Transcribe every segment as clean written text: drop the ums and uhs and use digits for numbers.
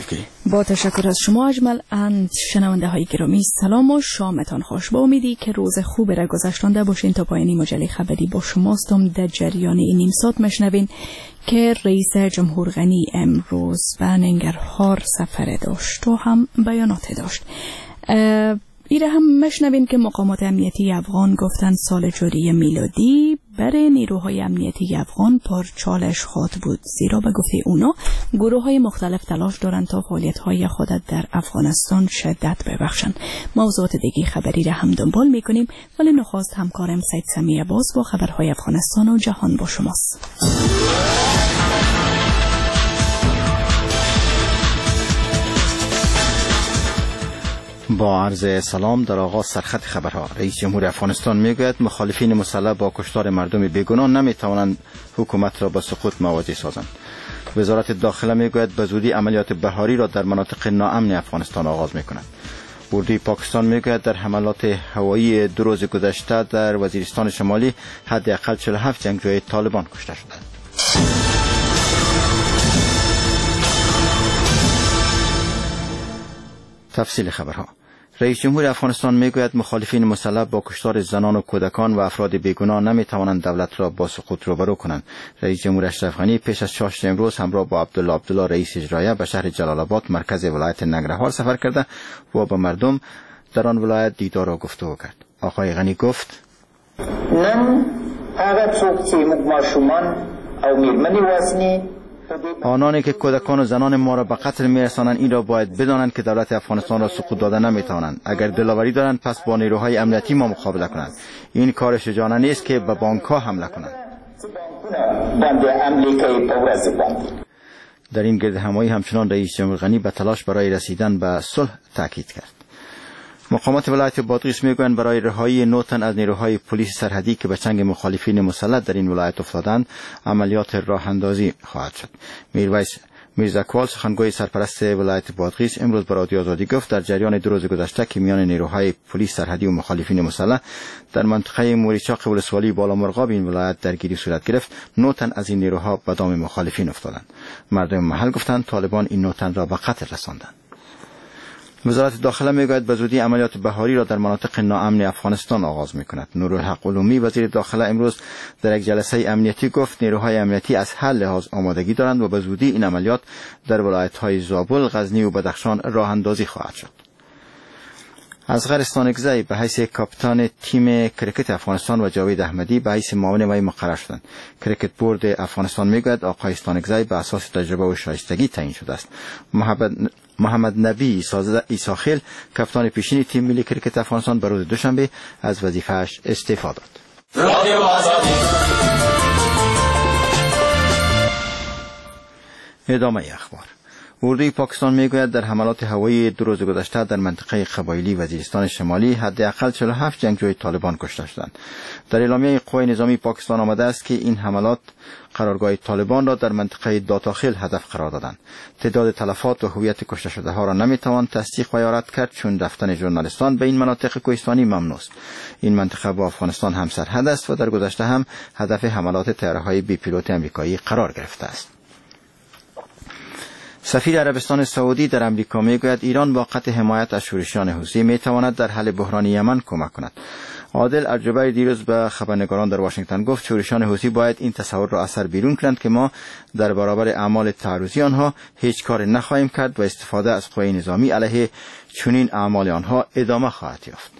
افکی. با تشکر از شما اجمل. اند شنونده های گرامی، سلام و شامتان خوش. با امیدی که روز خوبی را گذشتانده باشین. تا پایانی مجله خبری با شماستم. در جریان این نیم ساعت مشنوین که رئیس جمهور غنی امروز به ننگرهار سفر داشت و هم بیانات داشت. ایره هم مشنوین که مقامات امنیتی افغان گفتن سال جاری میلادی برای نیروهای امنیتی افغان پر چالش خواهد بود، زیرا به گفته اونا گروه های مختلف تلاش دارند تا فعالیت های خود در افغانستان شدت ببخشند. موضوعات دیگه خبری را هم دنبال میکنیم، ولی نخواست همکارم سید سمیه باز با خبرهای افغانستان و جهان با شماست. با عرض سلام. در آغاز سرخط خبرها. رئیس جمهور افغانستان میگوید مخالفین مسلح با کشتار مردم بیگناه نمیتوانند حکومت را به سقوط مواجه سازند. وزارت داخله میگوید به زودی عملیات بهاری را در مناطق ناامن افغانستان آغاز میکند. اردوی پاکستان میگوید در حملات هوایی 2 روز گذشته در وزیرستان شمالی حداقل 47 جنگجوی طالبان کشته شدند. تفصیل خبرها. رئیس جمهور افغانستان میگوید مخالفین مسلح با کشتار زنان و کودکان و افراد بیگناه نمیتوانند دولت را با سقوط روبرو کنند. رئیس جمهور اشرف غنی پیش از چاشت امروز همراه با عبدالله رئیس اجرایه به شهر جلال آباد مرکز ولایت ننگرهار سفر کرده و با مردم در آن ولایت دیدار و گفتگو کرد. آقای غنی گفت: نن هغه څوک چې موږ ماشومان او میرمنې وزنی آنانی که کودکان و زنان ما را به قتل میرسانند این را باید بدانند که دولت افغانستان را سقوط داده نمیتوانند. اگر دلاوری دارند پس با نیروهای امنیتی ما مقابله کنند. این کار شجاعانه نیست که به بانک‌ها حمله کنند. در این گردهمایی همچنان رئیس جمهور غنی به تلاش برای رسیدن به صلح تاکید کرد. مقامات ولایت بادغیس میگویند برای رهایی 9 تن از نیروهای پلیس سرحدی که به چنگ مخالفین مسلح در این ولایت افتادند عملیات راه اندازی خواهد شد. میرویس میرزاکوال سخنگوی سرپرست ولایت بادغیس امروز به رادیو آزادی گفت در جریان 2 روز گذشته که میان نیروهای پلیس سرحدی و مخالفین مسلح در منطقه موریچاق ولسوالی بالامرغاب این ولایت درگیری صورت گرفت. 9 تن از این نیروها به دام مخالفین افتادند. مردم محل گفتند طالبان این 9 تن را به قتل رساندند. وزارت داخله میگوید به زودی عملیات بهاری را در مناطق ناامن افغانستان آغاز میکند. نورالحق علومی وزیر داخله امروز در یک جلسه امنیتی گفت نیروهای امنیتی از هر لحاظ آمادگی دارند و به زودی این عملیات در ولایت‌های زابل، غزنی و بدخشان راه اندازی خواهد شد. اصغر استانکزی به حیث کاپیتان تیم کرکت افغانستان و جاوید احمدی به حیث معاون وی مقرر شدند. کرکت بورد افغانستان میگوید آقای استانکزی به اساس تجربه و شایستگی تعیین شده است. محمد نبی ایساخیل کاپیتان پیشین تیم ملی کرکت افغانستان به روز دوشنبه از وظیفه‌اش استعفا داد. ادامه اخبار. اردوی پاکستان میگوید در حملات هوایی 2 روز گذشته در منطقه قبایلی وزیرستان شمالی حداقل 47 جنگجوی طالبان کشته شدند. در اعلامیه قوای نظامی پاکستان آمده است که این حملات قرارگاه طالبان را در منطقه داتاخیل هدف قرار دادند. تعداد تلفات و هویت کشته شده ها را نمیتوان تصدیق و یارد کرد چون رفتن ژورنالیستان به این مناطق کوهستانی ممنوع است. این منطقه با افغانستان همسرحد است و در گذشته هم هدف حملات طیاره‌های بی پیلوت آمریکایی قرار گرفته است. سفیر عربستان سعودی در امریکا میگوید ایران با قطع حمایت از شورشیان حوثی میتواند در حل بحران یمن کمک کند. عادل الجبری دیروز به خبرنگاران در واشنگتن گفت شورشیان حوثی باید این تصور را از سر بیرون کنند که ما در برابر اعمال تعرضی آنها هیچ کار نخواهیم کرد و استفاده از قوای نظامی علیه چنین اعمال آنها ادامه خواهد یافت.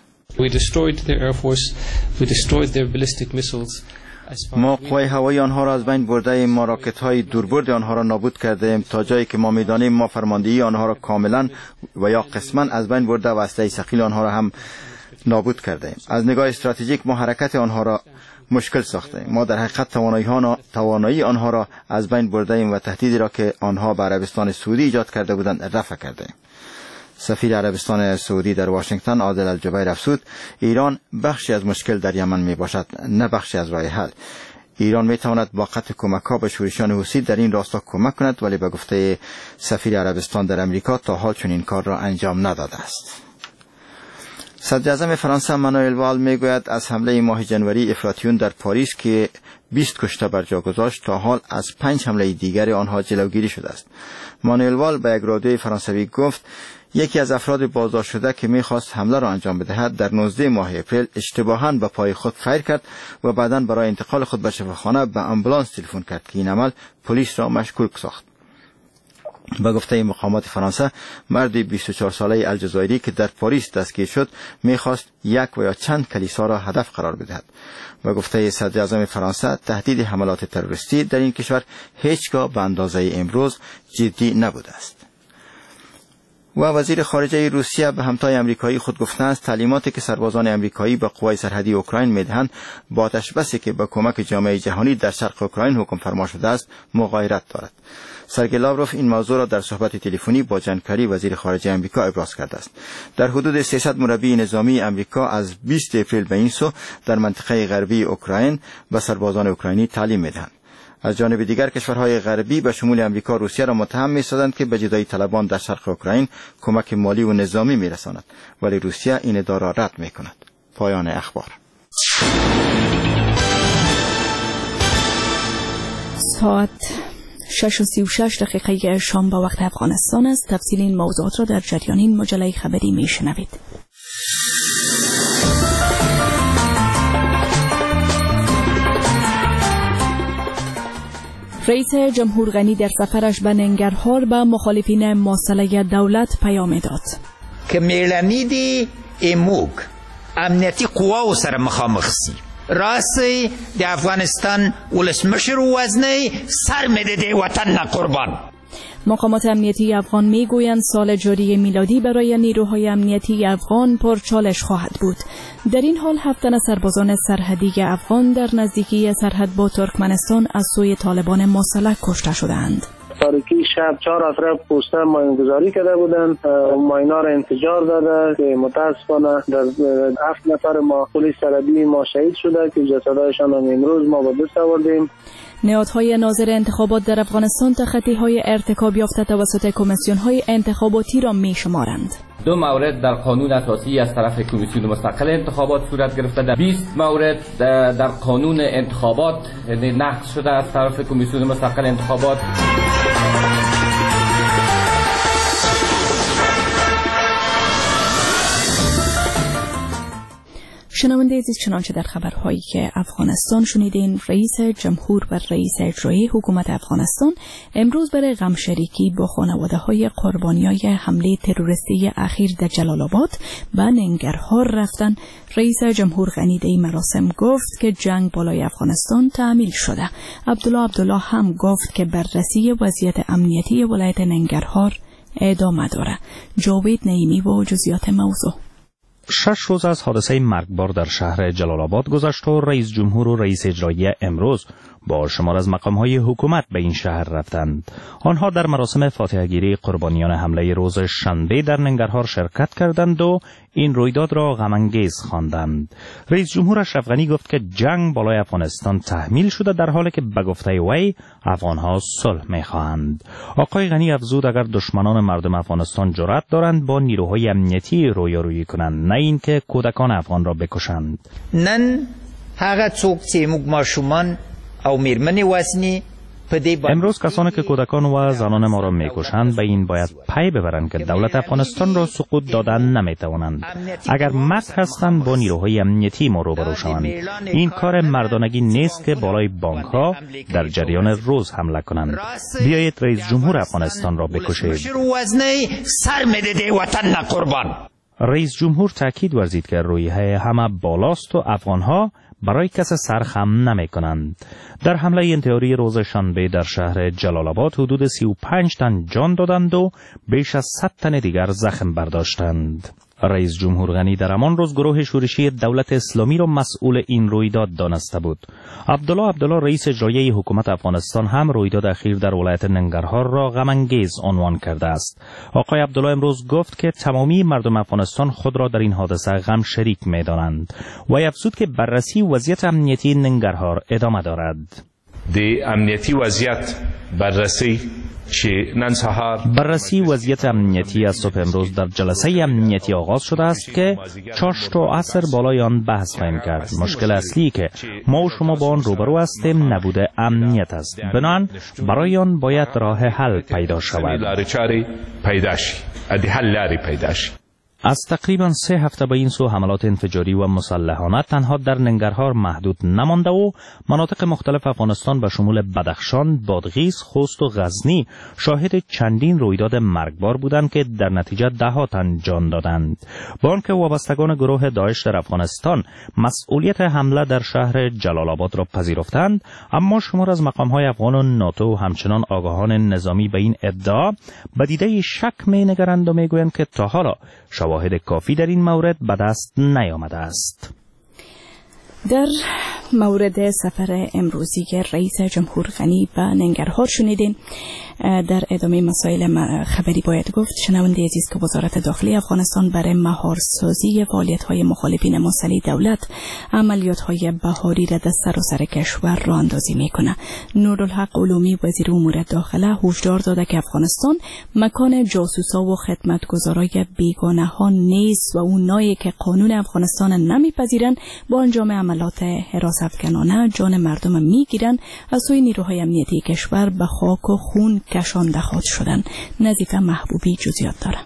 ما قوای هوایی آنها را از بین برده، ما راکت‌های دوربرد آنها را نابود کرده، تا جایی که ما می‌دانیم ما فرماندهی آنها را کاملا و یا قسما از بین برده و اسلحه ثقیل آنها را هم نابود کرده. از نگاه استراتژیک ما حرکت آنها را مشکل ساخته. ما در حقیقت توانایی آنها را از بین برده ایم و تهدیدی را که آنها به عربستان سعودی ایجاد کرده بودند رفع کرده ایم. سفیر عربستان سعودی در واشنگتن عادل الجبیر افزود ایران بخشی از مشکل در یمن می باشد نه بخشی از راه حل. ایران می تواند با قطع کمک‌ها به شورشیان حوثی در این راستا کمک کند، ولی به گفته سفیر عربستان در امریکا تا حال چنین کار را انجام نداده است. صدر اعظم فرانسه مانوئل وال میگوید از حمله ماه جنوری افراطیون در پاریس که 20 کشته بر جا گذاشت. تا حال از 5 حمله دیگر آنها جلوگیری شده است. مانوئل وال به یک رادیوی فرانسوی گفت یکی از افراد بازداشت شده که می‌خواست حمله را انجام بدهد در 19 ماه اپریل اشتباهاً به پای خود فیر کرد و بعداً برای انتقال خود به شفاخانه به آمبولانس تلفن کرد که این عمل پلیس را مشکوک ساخت. با گفته مقامات فرانسه، مرد 24 ساله الجزایری که در پاریس دستگیر شد می‌خواست یک و یا چند کلیسا را هدف قرار بدهد. با گفته صدر اعظم فرانسه، تهدید حملات تروریستی در این کشور هیچگاه به اندازه امروز جدی نبوده است. و وزیر خارجه روسیه به همتای امریکایی خود گفته است تعلیماتی که سربازان امریکایی به قوای سرحدی اوکراین میدهند با آتش‌بسی که با کمک جامعه جهانی در شرق اوکراین حکم فرما شده است مغایرت دارد. سرگئی لاوروف این موضوع را در صحبت تلفنی با جان کری وزیر خارجه امریکا ابراز کرده است. در حدود 300 مربی نظامی امریکا از 20 اپریل به این سو در منطقه غربی اوکراین به سربازان اوکراینی تعلیم میدهند. از جانب دیگر کشورهای غربی به شمول امریکا روسیه را متهم می‌سازند که به جدایی طلبان در شرق اوکراین کمک مالی و نظامی می‌رساند، ولی روسیه این ادعا را رد می‌کند. پایان اخبار. ساعت 6:36 شام به وقت افغانستان است. تفصیل این موضوعات را در جریان این مجله خبری می‌شنوید. رئیس جمهور غنی در سفرش به ننگرهار به مخالفین مسئله دولت پیام داد که میلمیدی اموگ امنیتی قوا سره مخامخ سی راستی د افغانستان ولسمشر وزنی سر میده دی وطن قربان. مقامات امنیتی افغان میگویند سال جاری میلادی برای نیروهای امنیتی افغان پرچالش خواهد بود. در این حال 7 تن سربازان سرحدی افغان در نزدیکی سرحد با ترکمنستان از سوی طالبان مسلح کشته شدند. تاریکی شب 4 افراد پوسته ماینگذاری کرده بودند. ماینا را انفجار داده که متاسفانه در 7 نفر ما پلیس سرحدی ما شهید شده که جسدهایشان امروز ما به دست آوردیم. نهادهای ناظر انتخابات در افغانستان تخطی‌های ارتکاب یافته توسط کمیسیون‌های انتخاباتی را می‌شمارند. 2 مورد در قانون اساسی از طرف کمیسیون مستقل انتخابات صورت گرفته. در 20 مورد در قانون انتخابات نقض شده از طرف کمیسیون مستقل انتخابات. شنونده عزیز، چنانچه در خبرهایی که افغانستان شنیدین، رئیس جمهور و رئیس اجرایی حکومت افغانستان امروز برای غمشریکی با خانواده‌های قربانیای حمله تروریستی اخیر در جلال آباد و ننگرهار رفتن. رئیس جمهور غنی در این مراسم گفت که جنگ بالای افغانستان تعمیل شده. عبدالله هم گفت که بررسی وضعیت امنیتی ولایت ننگرهار ادامه داره. جاوید نعیمی و جزئیات موضوع. 6 روز از حادثه مرگبار در شهر جلال آباد گذشت و رئیس جمهور و رئیس اجرایی امروز با شمار از مقام‌های حکومت به این شهر رفتند. آنها در مراسم فاتحه‌گیری قربانیان حمله روز شنبه در ننگرهار شرکت کردند و این رویداد را غم‌انگیز خواندند. رئیس جمهور اشرف غنی گفت که جنگ بالای افغانستان تحمیل شده، در حالی که به گفته وی افغان‌ها صلح می‌خواهند. آقای غنی افزود اگر دشمنان مردم افغانستان جرأت دارند با نیروهای امنیتی رویارویی کنند، نه اینکه کودکان افغان را بکشند. نن هغه څوک چې موږ ماشومان او میرمنې وزنی امروز کسانی که کودکان و زنان ما را میکشند به این باید پی ببرند که دولت افغانستان را سقوط دادن نمیتوانند. اگر مرد هستند با نیروهای امنیتی ما روبرو شوند. این کار مردانگی نیست که بالای بانک ها در جریان روز حمله کنند. بیایید رئیس جمهور افغانستان را بکشید. رئیس جمهور تاکید ورزید که رویه همه بالاست و افغانها برای کس سرخم نمی کنند. در حمله انتحاری روز شنبه در شهر جلال آباد حدود 35 تن جان دادند و بیش از 100 تن دیگر زخم برداشتند. رئیس جمهور غنی در همان روز گروه شورشی دولت اسلامی را مسئول این رویداد دانسته بود. عبدالله رئیس اجرایی حکومت افغانستان هم رویداد اخیر در ولایت ننگرهار را غم‌انگیز عنوان کرده است. آقای عبدالله امروز گفت که تمامی مردم افغانستان خود را در این حادثه غم شریک می‌دانند و افزود که بررسی وضعیت امنیتی ننگرهار ادامه دارد. د امنیتی وضعیت بررسی بررسی وضعیت امنیتی از صبح امروز در جلسه امنیتی آغاز شده است که چاش تا عصر بالای آن بحث خواهیم کرد. مشکل اصلی که ما و شما با آن روبرو هستیم نبود امنیت است. بنابراین برای آن باید راه حل پیدا شود. از تقریبا 3 هفته به این سو حملات انفجاری و مسلحانه تنها در ننگرهار محدود نمانده و مناطق مختلف افغانستان به شمول بدخشان، بادغیس، خوست و غزنی شاهد چندین رویداد مرگبار بودند که در نتیجه 10 تن جان دادند. با آنکه وابستگان گروه داعش در افغانستان مسئولیت حمله در شهر جلال آباد را پذیرفتند، اما شمار از مقام‌های افغان و ناتو همچنان آگاهان نظامی به این ادعا به دیده شک می‌نگرند و می‌گویند که تا حالا شواهد کافی در این مورد به دست نیامده است. در مورد سفر امروزی رئیس جمهور غنی به ننگرهار شنیدین. در ادامه مسائل خبری باید گفت شنونده عزیز که وزارت داخلی افغانستان برای مهارسازی فعالیت‌های مخالفین مسلح دولت عملیات‌های بهاری را در سراسر کشور راه اندازی می‌کند. نورالحق علومی وزیر امور داخله هشدار داده که افغانستان مکان جاسوسا و خدمتگزارای بیگانه ها نیست و اونایی که قانون افغانستان نمیپذیرند با انجام عملات حراس افکنانه جان مردم میگیرند. از سوی نیروهای امنیتی کشور به خاک و خون کشانده خواهد شدند. نظیفه محبوبی جزئیات دارد.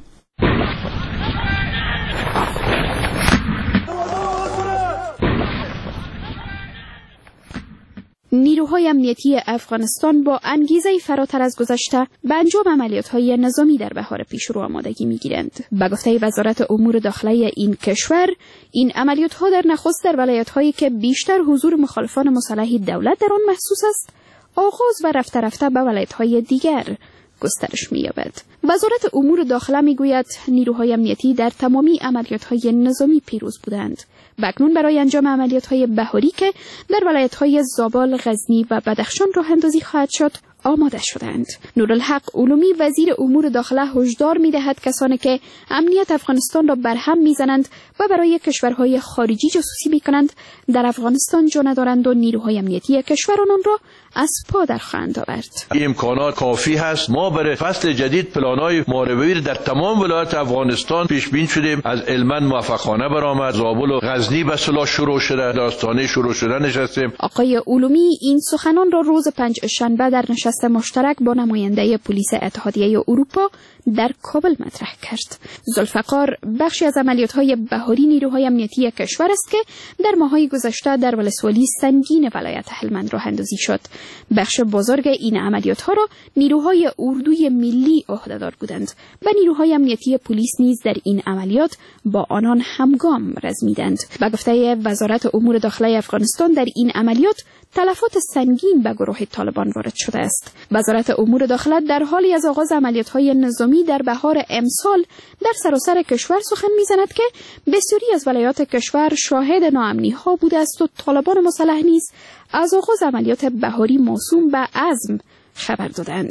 نیروهای امنیتی افغانستان با انگیزه فراتر از گذشته به انجام عملیات‌های نظامی در بهار پیشرو آمادگی می‌گیرند. به گفته وزارت امور داخلی این کشور، این عملیات‌ها در نخست در ولایت‌هایی که بیشتر حضور مخالفان مسلح دولت در آن محسوس است، آغاز و رفته رفته به ولایت‌های دیگر گسترش می‌یابد. وزارت امور داخله می‌گوید نیروهای امنیتی در تمامی عملیات‌های نظامی پیروز بودند. و اکنون برای انجام عملیات‌های بهاری که در ولایت‌های زابل، غزنی و بدخشان راه اندازی خواهد شد، آماده شدند. نورالحق علومی وزیر امور داخله هشدار می‌دهد کسانی که امنیت افغانستان را برهم می‌زنند و برای کشورهای خارجی جاسوسی می‌کنند در افغانستان جا ندارند و نیروهای امنیتی کشور آنان را از پا در خواهند آورد. امکانات کافی هست. ما برای فصل جدید پلان‌های محاربه‌ای در تمام ولایات افغانستان پیش بینی شدیم. از علمن موفقانه برآمد. زابل و غزنی به صلاح شروع شده. داستانه شروع شده نشستیم. آقای علومی این سخنان را روز پنجشنبه در نشست مشترک با نماینده پلیس اتحادیه اروپا در کابل مطرح کرد. ذوالفقار بخشی از عملیات‌های بهاری نیروهای امنیتی کشور است که در ماه‌های گذشته در ولسوالی سنگین ولایت هلمند راه اندازی شد. بخش بزرگ این عملیات‌ها را نیروهای اردوی ملی عهده‌دار بودند و نیروهای امنیتی پلیس نیز در این عملیات با آنان همگام رزمیدند. به گفته وزارت امور داخلی افغانستان در این عملیات تلفات سنگین به گروه طالبان وارد شده است. وزارت امور داخله در حالی از آغاز عملیات‌های نظامی در بهار امسال در سراسر کشور سخن می‌زند که بسیاری از ولایات کشور شاهد ناامنی‌ها بوده است و طالبان مسلح نیز از آغاز عملیات بهاری موسوم به عزم خبر دادند.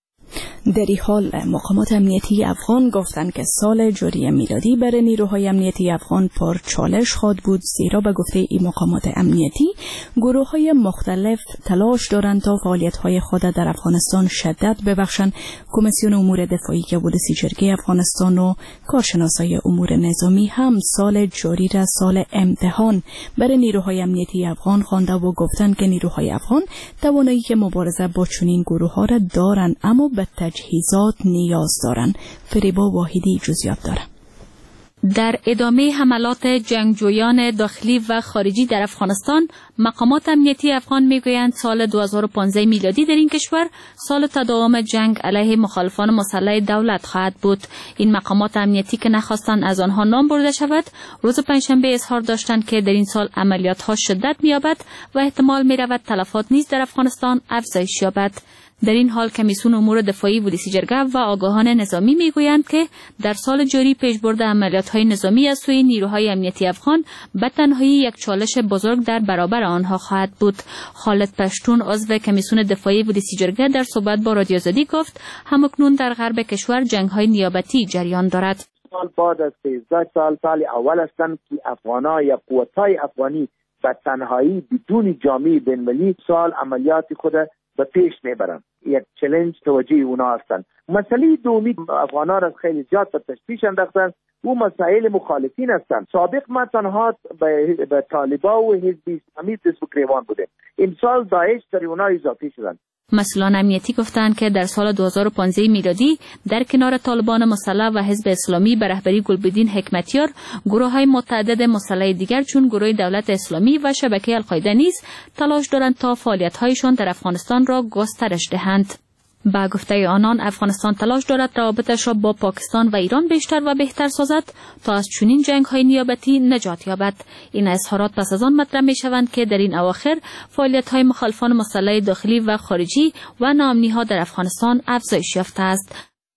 در این حال مقامات امنیتی افغان گفتند که سال جاری میلادی برای نیروهای امنیتی افغان پر چالش خواهد بود، زیرا به گفته این مقامات امنیتی گروه‌های مختلف تلاش دارند تا فعالیت‌های خود در افغانستان شدت ببخشند. کمیسیون امور دفاعی ولسی جرگه افغانستان و کارشناسای امور نظامی هم سال جاری را سال امتحان برای نیروهای امنیتی افغان خوانده و گفتند که نیروهای افغان توانایی که مبارزه با چنین گروه‌ها را دارند، اما به تجهیزات نیاز دارند. فریبا واحدی جزئیات دارد. در ادامه حملات جنگجویان داخلی و خارجی در افغانستان، مقامات امنیتی افغان میگویند سال 2015 میلادی در این کشور سال تداوم جنگ علیه مخالفان مسلح دولت خواهد بود. این مقامات امنیتی که نخواستند از آنها نام برده شود، روز پنجشنبه اظهار داشتند که در این سال عملیات‌ها شدت می‌یابد و احتمال می‌رود تلفات نیز در افغانستان افزایش یابد. در این حال کمیسیون امور دفاعی ولسی جرگه و آگاهان نظامی میگویند که در سال جاری پیشبرد عملیات‌های نظامی از سوی نیروهای امنیتی افغان به تنهایی یک چالش بزرگ در برابر آنها خواهد بود. خالد پشتون عضو کمیسیون دفاعی ولسی جرگه در صحبت با رادیو آزادی گفت همکنون در غرب کشور جنگ‌های نیابتی جریان دارد. سال بعد از 13 سال اول هستند که افغان‌ها یا قوت‌های افغانی به تنهایی بدون جامعه بین‌المللی سال عملیات خود به پیش میبرند. یک چالش توجه اونا هستند. مسئله دومی افغانان از خیلی زیاد به تشویش انداختند و مسائل مخالفین هستند. سابق ما تنها به طالبان و حزب اسلامی دست و گریبان بودیم. امسال داعش در اونا اضافه شدند. مسئولان امنیتی گفتند که در سال 2015 میلادی در کنار طالبان مسلح و حزب اسلامی به رهبری گلبدین حکمتیار، گروه‌های متعدد مسلح دیگر چون گروه دولت اسلامی و شبکه القاعده نیز تلاش دارند تا فعالیت‌هایشان در افغانستان را گسترش دهند. با گفته آنان افغانستان تلاش دارد روابطش را با پاکستان و ایران بیشتر و بهتر سازد تا از چنین جنگ‌های نیابتی نجات یابد. این اظهارات پس از آن مطرح می‌شوند که در این اواخر فعالیت‌های مخالفان مسلح داخلی و خارجی و ناامنی‌ها در افغانستان افزایش یافته است.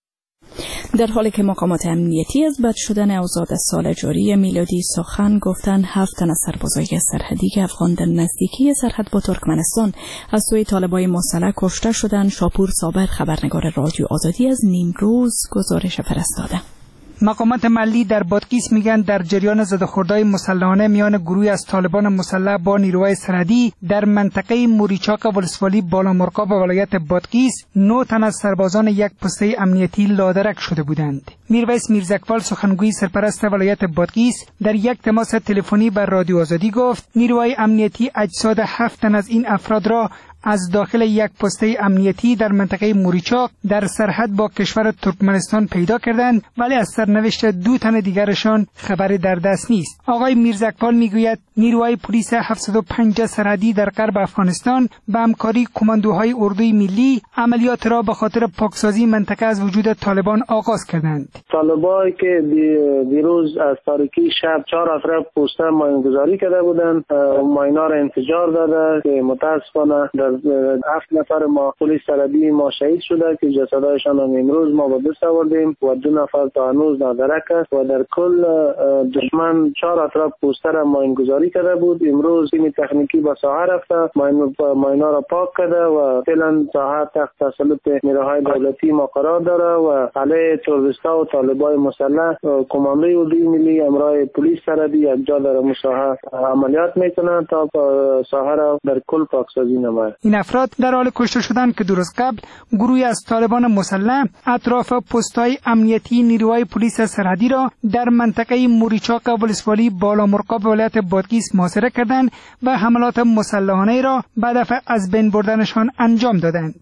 در حالی که مقامات امنیتی از بد شدن اوضاع سال جاری میلادی سخن گفتند 7 تن از سربازای سرحدی که افغان در نزدیکی سرحد با ترکمنستان از سوی طالبان مسلح کشته شدند، شاپور صابر خبرنگار رادیو آزادی از نیمروز گزارش فرستاده. مقامات محلی در بادغیس میگن در جریان زده‌خوردهای مسلحانه میان گروهی از طالبان مسلح با نیروهای سرحدی در منطقه موریچاک ولسوالی بالامرغاب ولایت بادغیس 9 تن از سربازان یک پسته امنیتی لادرک شده بودند. میرویس میرزاقبال سخنگوی سرپرست ولایت بادغیس در یک تماس تلفنی بر رادیو آزادی گفت نیروهای امنیتی اجساد 7 تن از این افراد را از داخل یک پسته امنیتی در منطقه موریچاک در سرحد با کشور ترکمنستان پیدا کردند، ولی از سرنوشت 2 تن دیگرشان خبری در دست نیست. آقای میرزاقبال میگوید نیروهای پلیس 705 سرحدی در غرب افغانستان به همکاری کماندوهای اردوی ملی عملیات را به خاطر پاکسازی منطقه از وجود طالبان آغاز کردند. طالبانی که دیروز از تاریکی شب 4 افراد پوسته ماینگذاری کرده بودند، ماینا را انفجار داده که متاسفانه در 7 نفر ما پلیس سرحدی ما شهید شده که جسدایشان هم امروز ما به دست آوردیم و 2 نفر تا هنوز نادرک است و در کل دشمن 4 اطراف پوسته را ماینگذاری کرده بود. امروز تیم تکنیکی به ساحه رفته ماینا را پاک کرده و فعلا ساحه تحت تسلط نیروهای دولتی ما قرار داره و علیه تروریست‌ها و طالبان مسلح کماندوی اردوی ملی امرای پلیس سرحدی یکجا در ساحه عملیات میکنند تا ساحه را در کل پاکسازی نماید. این افراد در حال کشته شدند که درست قبل گروهی از طالبان مسلح اطراف پست‌های امنیتی نیروهای پلیس سرحدی را در منطقه موریچاک ولسوالی بالامرغاب ولایت بادغیس محاصره کردند و حملات مسلحانه را به هدف از بین بردنشان انجام دادند.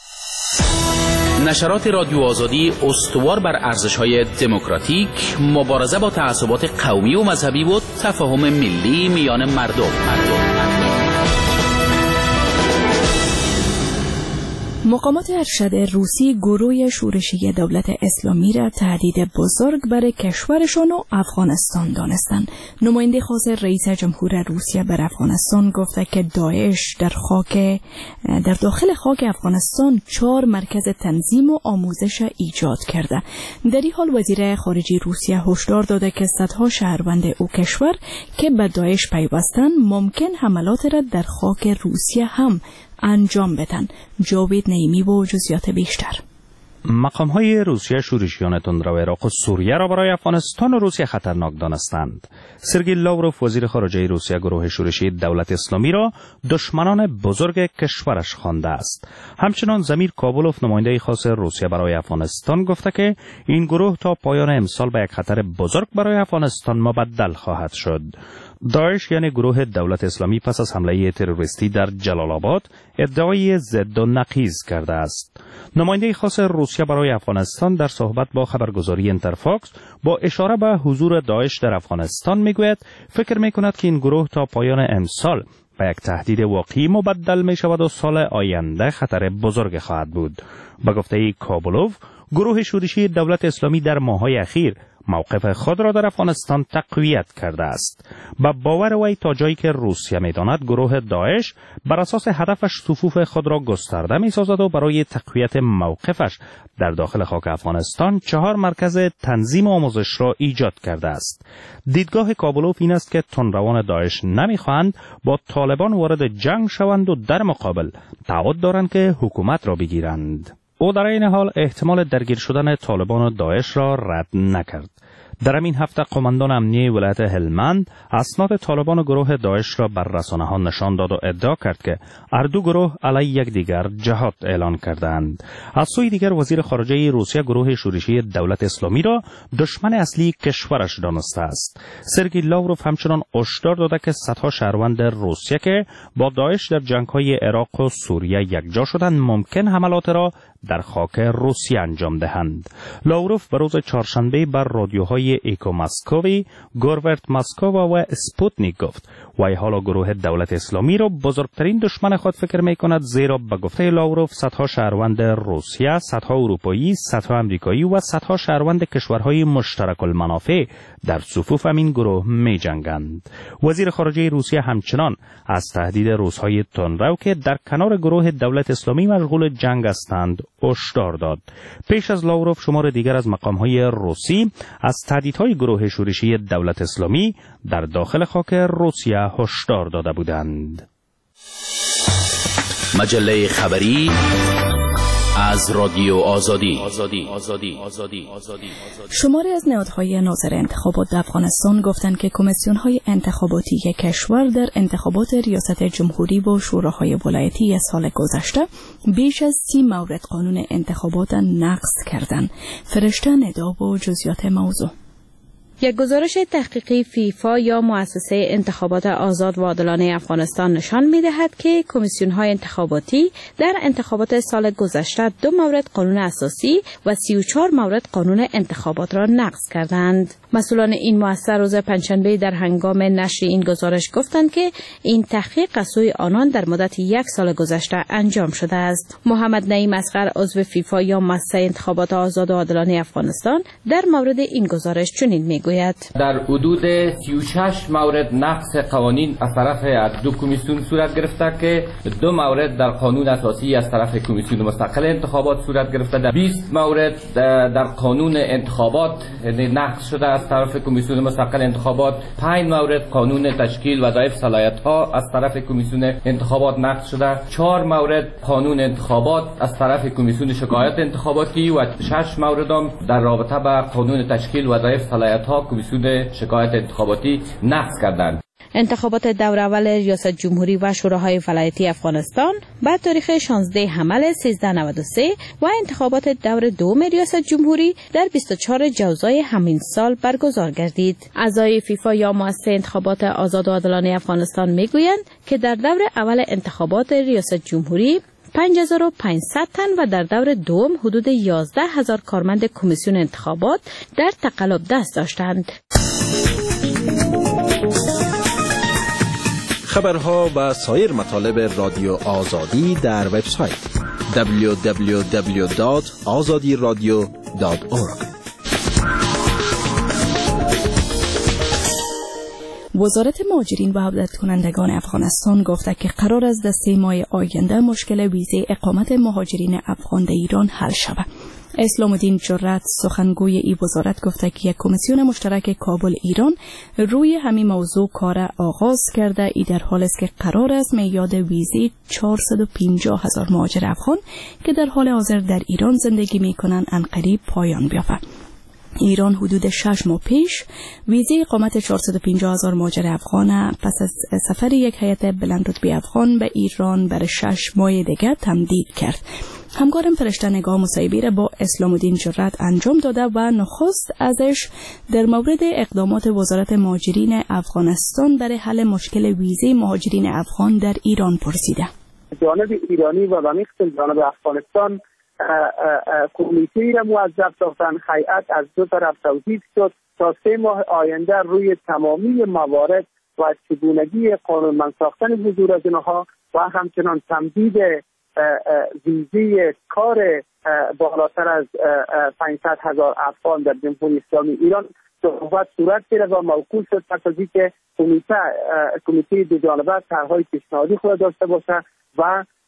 نشرات رادیو آزادی استوار بر ارزش‌های دموکراتیک، مبارزه با تعصبات قومی و مذهبی و تفاهم ملی میان مردم. مقامات ارشد روسی گروه شورشی دولت اسلامی را تهدید بزرگ برای کشورشان و افغانستان دانستند. نماینده خاص رئیس جمهور روسیه بر افغانستان گفته که داعش در داخل خاک افغانستان 4 مرکز تنظیم و آموزش ایجاد کرده. در این حال وزیر خارجه روسیه هشدار داده که صدها شهروند او کشور که به داعش پیوستند ممکن حملات را در خاک روسیه هم انجام بدن. جاوید نعیمی با جزئیات بیشتر. مقام‌های روسیه شورشیان تندرو عراق و سوریه را برای افغانستان و روسیه خطرناک دانستند. سرگئی لاوروف وزیر خارجه روسیه گروه شورشی دولت اسلامی را دشمنان بزرگ کشورش خوانده است. همچنان زمیر کابولوف نماینده خاص روسیه برای افغانستان گفته که این گروه تا پایان امسال به یک خطر بزرگ برای افغانستان مبدل خواهد شد. داعش یعنی گروه دولت اسلامی پس از حمله تروریستی در جلال آباد ادعای ضد و نقیض کرده است. نماینده خاص روسیه برای افغانستان در صحبت با خبرگزاری اینترفاکس با اشاره به حضور داعش در افغانستان میگوید فکر میکند که این گروه تا پایان امسال به یک تهدید واقعی مبدل می شود و سال آینده خطر بزرگ خواهد بود. با گفته کابولوف گروه شورشی دولت اسلامی در ماه‌های اخیر موقف خود را در افغانستان تقویت کرده است. با باور وی تا جایی که روسیه می‌داند گروه داعش بر اساس هدفش صفوف خود را گسترده می‌سازد و برای تقویت موقفش در داخل خاک افغانستان 4 مرکز تنظیم و آموزش را ایجاد کرده است. دیدگاه کابولوف این است که تندروان داعش نمی‌خواهند با طالبان وارد جنگ شوند و در مقابل تعهد دارند که حکومت را بگیرند. او در این حال احتمال درگیر شدن طالبان و داعش را رد نکرد. در همین هفته قماندان امنیه ولایت هلمند اسناد طالبان و گروه داعش را بر رسانه‌ها نشان داد و ادعا کرد که هر دو گروه علیه یکدیگر جهاد اعلان کردند. از سوی دیگر وزیر خارجه روسیه گروه شورشی دولت اسلامی را دشمن اصلی کشورش دانسته است. سرگئی لاوروف همچنان هشدار داده که صدها شهروند روسیه که با داعش در جنگ‌های عراق و سوریه یکجا شدند ممکن حملات را در خاک روسیه انجام دهند. لاوروف به روز چهارشنبه بر رادیوهای ایکو مسکوی، گورورت مسکووا و اسپوتنیک گفت وی حالا گروه دولت اسلامی را بزرگترین دشمن خود فکر می کند، زیرا به گفته لاوروف صدها شهروند روسیه، صدها اروپایی، صدها امریکایی و صدها شهروند کشورهای مشترک المنافع در صفوف این گروه می جنگند. وزیر خارجه روسیه همچنان از تهدید روس‌های تندرو که در کنار گروه دولت اسلامی مشغول جنگ هستند هشدار داد. پیش از لاوروف شمار دیگر از مقام‌های روسی از تهدیدهای گروه شورشی دولت اسلامی در داخل خاک روسیه هشدار داده بودند. مجله خبری از رادیو آزادی. شماری از نهادهای ناظر انتخابات در افغانستان گفتند که کمیسیون‌های انتخاباتی کشور در انتخابات ریاست جمهوری و شوراهای ولایتی سال گذشته بیش از 30 مورد قانون انتخابات نقض کردند. فرشته ندا و جزئیات موضوع. یک گزارش تحقیقی فیفا یا مؤسسه انتخابات آزاد و عادلانه افغانستان نشان می‌دهد که کمیسیون‌های انتخاباتی در انتخابات سال گذشته 2 مورد قانون اساسی و 34 مورد قانون انتخابات را نقض کردند. مسئولان این مؤسسه روز پنجشنبه در هنگام نشر این گزارش گفتند که این تحقیق از سوی آنان در مدت 1 سال گذشته انجام شده است. محمد نعیم اصغر عضو فیفا یا مؤسسه انتخابات آزاد و عادلانه افغانستان در مورد این گزارش چنین میگوید: در حدود 36 مورد نقض قوانین از طرف 2 کمیسیون صورت گرفته که 2 مورد در قانون اساسی از طرف کمیسیون مستقل انتخابات صورت گرفته. در 20 مورد در قانون انتخابات نقض شده از طرف کمیسیون مستقل انتخابات. 5 مورد قانون تشکیل وظایف صلاحیت‌ها از طرف کمیسیون انتخابات نقض شده. 4 مورد قانون انتخابات از طرف کمیسیون شکایات انتخاباتی و 6 مورد هم در رابطه با قانون تشکیل وظایف صلاحیت‌ها کمیسیون شکایت انتخاباتی نقض کردند. انتخابات دور اول ریاست جمهوری و شوراهای ولایتی افغانستان بعد تاریخ 16 حمل 1393 و انتخابات دور دوم ریاست جمهوری در 24 جوزای همین سال برگزار گردید. اعضای فیفا یا مؤسسه انتخابات آزاد و عادلانه افغانستان میگویند که در دور اول انتخابات ریاست جمهوری 5500 تن و در دور دوم حدود 11000 کارمند کمیسیون انتخابات در تقلب دست داشتند. خبرها و سایر مطالب رادیو آزادی در وبسایت www.azadiradio.org. وزارت مهاجرین و عودت کنندگان افغانستان گفته که قرار است در 3 ماه آینده مشکل ویزه اقامت مهاجرین افغان در ایران حل شود. اسلام الدین جرات سخنگوی این وزارت گفته که یک کمیسیون مشترک کابل ایران روی همین موضوع کار آغاز کرده. ای در حال است که قرار است میعاد ویزه 450,000 مهاجر افغان که در حال حاضر در ایران زندگی می‌کنند عنقریب پایان بیابد. ایران حدود 6 ماه پیش ویزه اقامت 450,000 مهاجر افغان پس از سفر یک هیئت بلندرتبه افغان به ایران برای 6 ماه دیگر تمدید کرد. همکارم فرشته نگاه مصاحبه را با اسلام الدین جرات انجام داده و نخست ازش در مورد اقدامات وزارت مهاجرین افغانستان برای حل مشکل ویزه مهاجرین افغان در ایران پرسیده. جانب ایرانی و عمیق جانب افغانستان کمیته را موظف ساختن. هیئت از 2 طرف توضیح شد تا 3 ماه آینده روی تمامی موارد و چگونگی قانونمند ساختن حضور از اینها و همچنان تمدید ویزه کار بالاتر از 500,000 افغان در جمهوری اسلامی ایران صحبت صورت گرفت و موکول شد تا که کمیته دو جانبه طرح‌های پیشنهادی خود داشته باشه و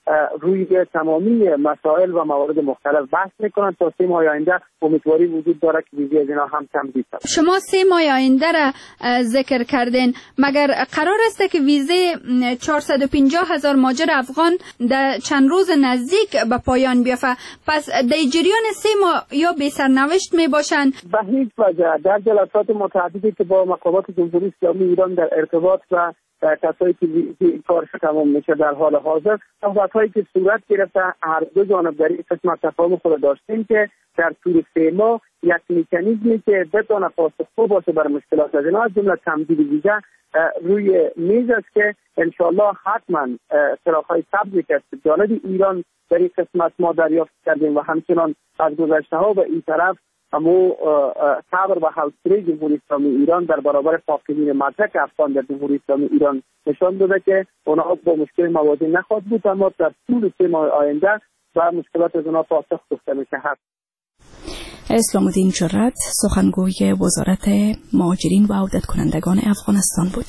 روی تمامی مسائل و موارد مختلف بحث میکنن. تا 3 ماه آینده امیدواری وجود داره که ویزی از اینا هم تمدید شود. شما 3 ماه آینده را ذکر کردین، مگر قرار است که ویزه 450,000 مهاجر افغان در چند روز نزدیک به پایان بیفته؟ پس در جریان 3 ماه یا بی سرنوشت می باشند؟ به هیچ وجه. در جلسات متعددی که با مقامات جمهوری اسلامی ایران در ارتباط و کسایی که کارش تمام میشه در حال حاضر، صحبت‌هایی که صورت گرفته، هر دو جانب در این قسمت تفاهم خود داشتیم که در طول 3 ماه یک مکانیزمی که بتونه پاسخگو باشه بر مشکلات از اینا، از جمله تمدید ویزا، روی میز است که انشالله حتما چراغ‌های سبزی که از جانب ایران در این قسمت ما دریافت کردیم و همچنان از گذشته‌ها به این طرف همو صبر و حوصله جمهوری اسلامی ایران در برابر فاقدین مدرک افغان در جمهوری اسلامی ایران نشان داده که اونها با مشکل مواجه نخواهد بود، اما در طول 3 ماه آینده و مشکلات از اونها پاسخ گفته میشه. اسلام الدین جرات سخنگوی وزارت مهاجرین و عودت کنندگان افغانستان بود.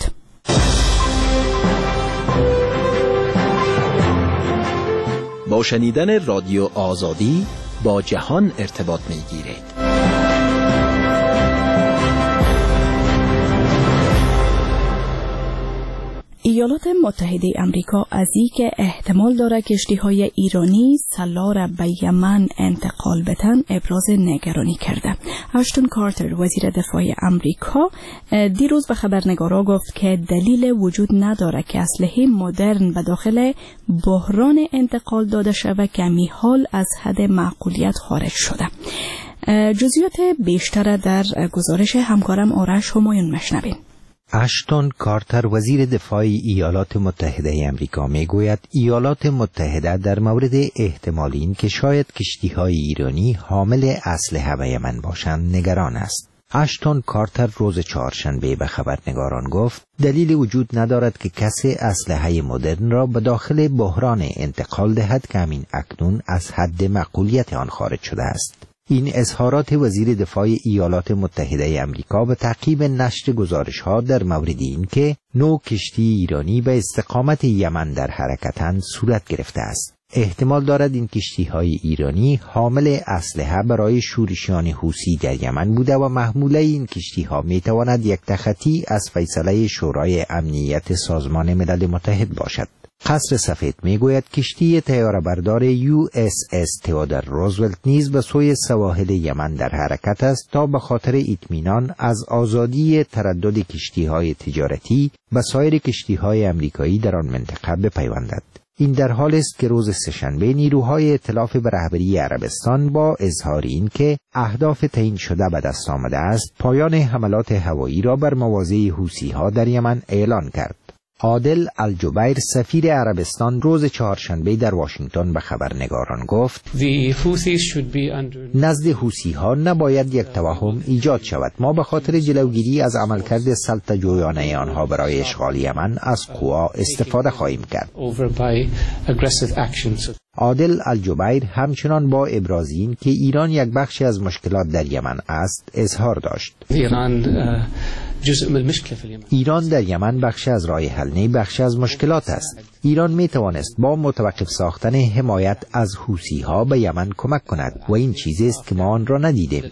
با شنیدن رادیو آزادی با جهان ارتباط می‌گیرید. ایالات متحده امریکا از اینکه احتمال داره کشتی‌های ایرانی سلاح را به یمن انتقال بدن ابراز نگرانی کرده. اشتون کارتر وزیر دفاع امریکا دیروز به خبرنگارا گفت که دلیل وجود نداره که اسلحه مدرن به داخل بحران انتقال داده شود که می حال از حد معقولیت خارج شده. جزئیات بیشتر در گزارش همکارم آرش همایون مشنویم. اشتون کارتر وزیر دفاع ایالات متحده امریکا میگوید ایالات متحده در مورد احتمال این که شاید کشتی‌های ایرانی حامل اسلحه به یمن باشند نگران است. اشتون کارتر روز چهارشنبه به خبرنگاران گفت دلیل وجود ندارد که کسی اسلحه مدرن را به داخل بحران انتقال دهد که همین اکنون از حد معقولیت آن خارج شده است. این اظهارات وزیر دفاع ایالات متحده امریکا به تعقیب نشر گزارش‌ها در مورد این که 9 کشتی ایرانی به استقامت یمن در حرکتند صورت گرفته است. احتمال دارد این کشتی‌های ایرانی حامل اسلحه برای شورشیان حوثی در یمن بوده و محموله این کشتی‌ها می‌تواند یک تخطی از فیصله شورای امنیت سازمان ملل متحد باشد. قصر سفید میگوید کشتی طیاره‌بردار USS تئودور روزولت نیز به سوی سواحل یمن در حرکت است تا به خاطر اطمینان از آزادی تردد کشتی‌های تجارتی و سایر کشتی‌های آمریکایی در آن منطقه بپیوندد. این در حال است که روز سه‌شنبه نیروهای ائتلاف به رهبری عربستان با اظهار این که اهداف تعیین شده به دست آمده است پایان حملات هوایی را بر مواضع حوثی‌ها در یمن اعلان کرد. عادل الجبیر سفیر عربستان روز چهارشنبه در واشنگتن به خبرنگاران گفت نزد حوثی‌ها نباید یک توهم ایجاد شود. ما به خاطر جلوگیری از عملکرد سلطه‌جویانه آنها برای اشغال یمن از قوا استفاده خواهیم کرد. عادل الجبیر همچنان با ابراز این که ایران یک بخشی از مشکلات در یمن است اظهار داشت. ایران در یمن بخش از راه حل نه بخش از مشکلات است. ایران می توانست با متوقف ساختن حمایت از حوثی‌ها به یمن کمک کند و این چیزی است که ما آن را ندیدیم.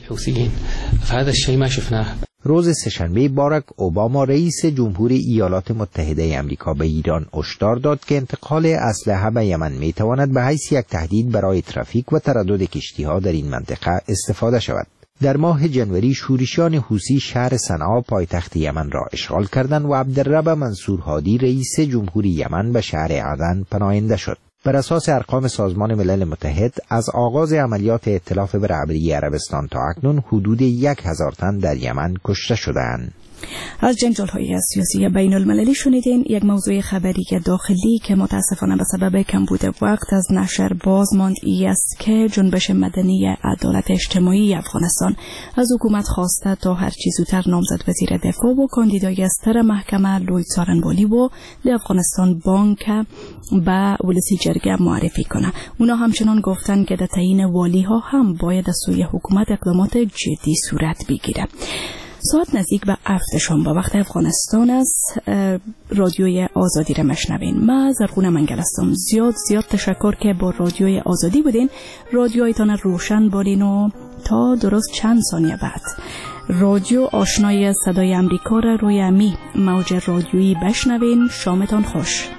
روز سه‌شنبه باراک اوباما رئیس جمهور ایالات متحده آمریکا به ایران هشدار داد که انتقال اسلحه به یمن می تواند به حیث یک تهدید برای ترافیک و تردد کشتی‌ها در این منطقه استفاده شود. در ماه جنوری شورشیان حوثی شهر صنعا پایتخت یمن را اشغال کردند و عبدالرب منصور هادی رئیس جمهوری یمن به شهر عدن پناهنده شد. بر اساس ارقام سازمان ملل متحد از آغاز عملیات ائتلاف به رهبری عربستان تا اکنون حدود 1000 تن در یمن کشته شدند. از جنجال‌های سیاسی بین المللی شنیدین. یک موضوع خبری که داخلی که متاسفانه به سبب کمبود وقت از نشر باز ماند ای است که جنبش مدنی عدالت اجتماعی افغانستان از حکومت خواسته تا هر چه زودتر نامزد وزیر دفاع و کاندیدای ستر محکمه لوید سارنوالی و د افغانستان بانک به ولسی جرگه معرفی کنه. اونا همچنان گفتن که در تعیین والی ها هم باید از سوی حکومت اقدامات جدی صورت بگیره. ساعت نزدیک به 7 شام با وقت افغانستان است. رادیوی آزادی را مشنوین. من زرغونه منگل هستم. زیاد تشکر که با رادیوی آزادی بودین. رادیویتان روشن بالین و تا درست چند ثانیه بعد رادیو آشنای صدای امریکا را روی موج رادیویی بشنوین. شامتان خوش.